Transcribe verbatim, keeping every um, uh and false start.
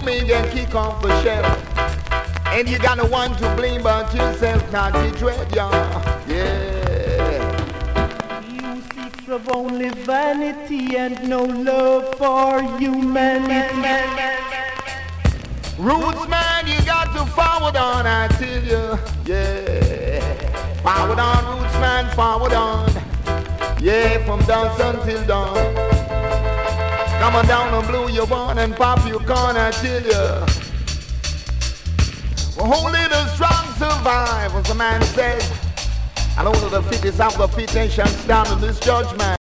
may get kick off the shelf. And you got no one to blame but yourself, not to dread, yeah. Yeah. You seek of only vanity and no love for humanity. Roots, man, you got to forward on, I tell you, yeah. Forward on, roots, man, forward on. Yeah, from dusk until dawn. Come on down and blow your horn and pop your corn, I tell you. Well, only the strong survive, as the man said. And only the fittest of the fit shall stand in this judgment.